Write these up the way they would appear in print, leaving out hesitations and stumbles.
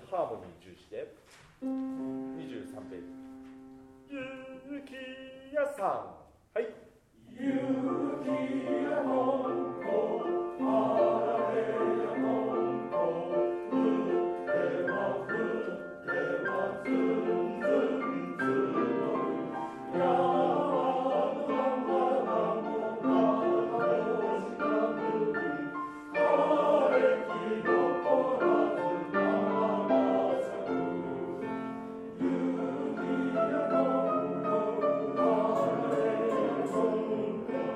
ハーモニー重視で23ページ。雪屋さん、はい。雪やのんこ、あられやのんこ、降っては降ってはずんずんずんやわのわのがどしかぶり枯れ木残らずなまさく雪やのんこ、あられやのんこ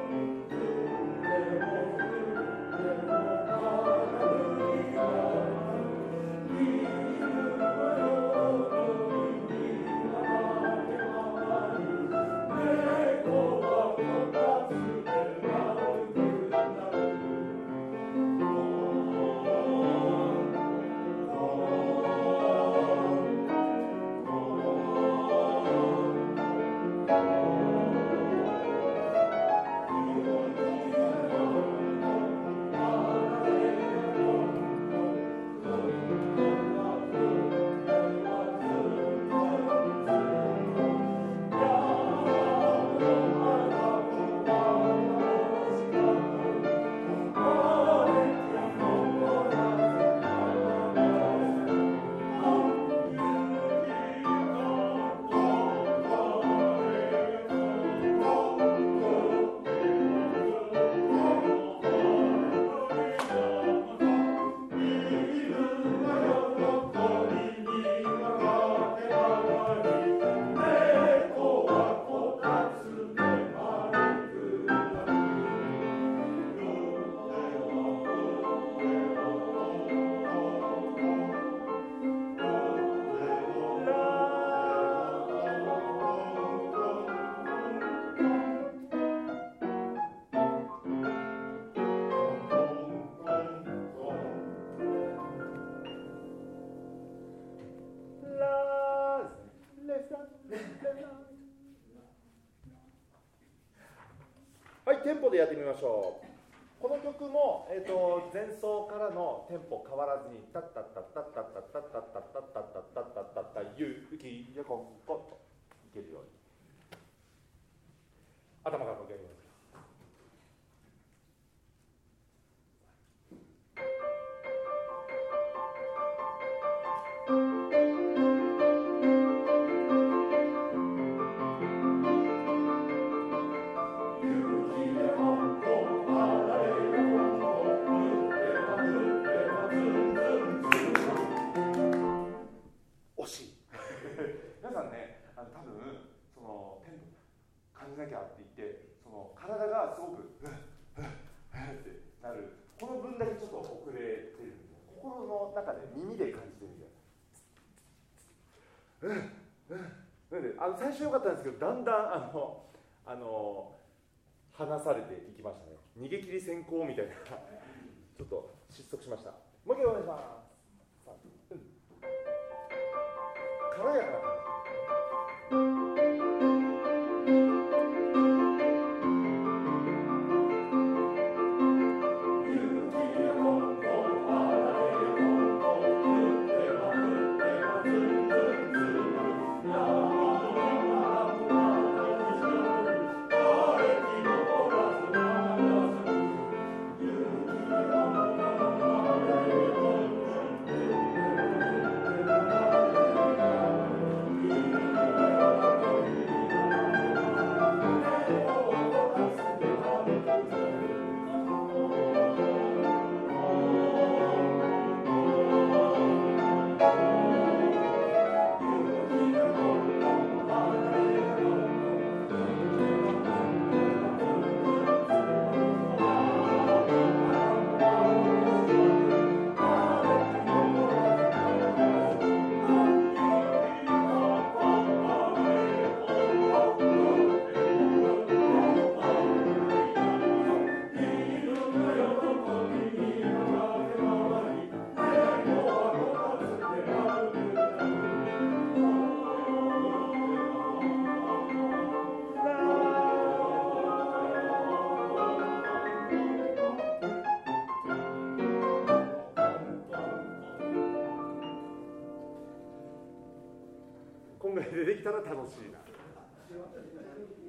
はい、テンポでやってみましょう。この曲も、前奏からのテンポ変わらずにタッタッタッタッタッタッタッタッタッタッタッタッタッタッタッタッタッゆうきやこんこといけるように頭からかけるように。皆さんね、多分そのテンポ感じなきゃって言ってその体がすごくってなるこの分だけちょっと遅れてるんで心の中で耳で感じてるんで最初良かったんですけどだんだん離されていきましたね。逃げ切り先行みたいなちょっと失速しました。もう一回お願いします。軽やかな感じ。 こんぐらいでできたら楽しいな。